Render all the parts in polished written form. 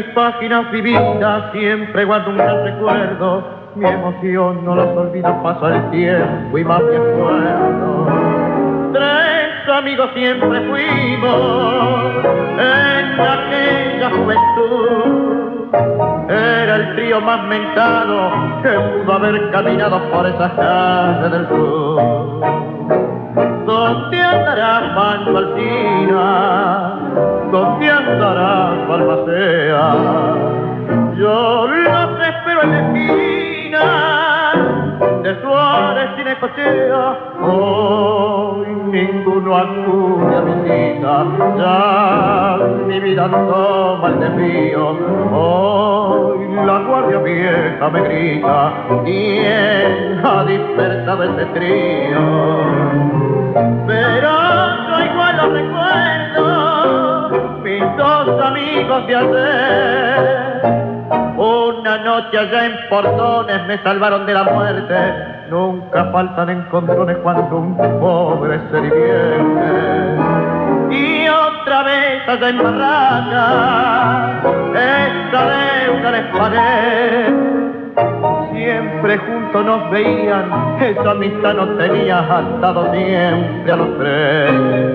páginas vividas siempre guardo un gran recuerdo. Mi emoción no las olvido, pasa el tiempo y más me acuerdo. Tres amigos siempre fuimos en aquella juventud. Era el trío más mentado que pudo haber caminado por esas calles del sur. ¿Dónde andará Pancho Alsina? ¿Dónde andará Balmacea? Yo los espero en la esquina de Suárez y Necochea. Hoy ninguno acude a mi cita, ya mi vida toma el desvío. Hoy la guardia vieja me grita, ¿quién ha despertado ese trío? Pero yo igual lo recuerdo, mis dos amigos de ayer. Una noche allá en Portones me salvaron de la muerte. Nunca faltan encontrones cuando un pobre se divierte. Y otra vez allá en Barraca, esta deuda les pagué. Siempre juntos nos veían, esa amistad nos tenía atados siempre a los tres.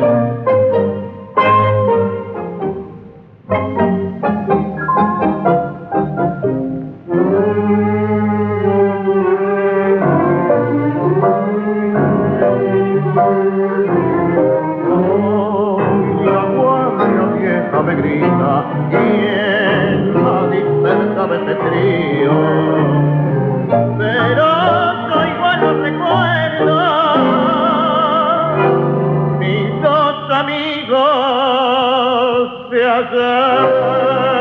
La guardia vieja me grita, ¿quién ha despertado ese trío? Pero yo igual lo recuerdo, mis dos amigos de ayer.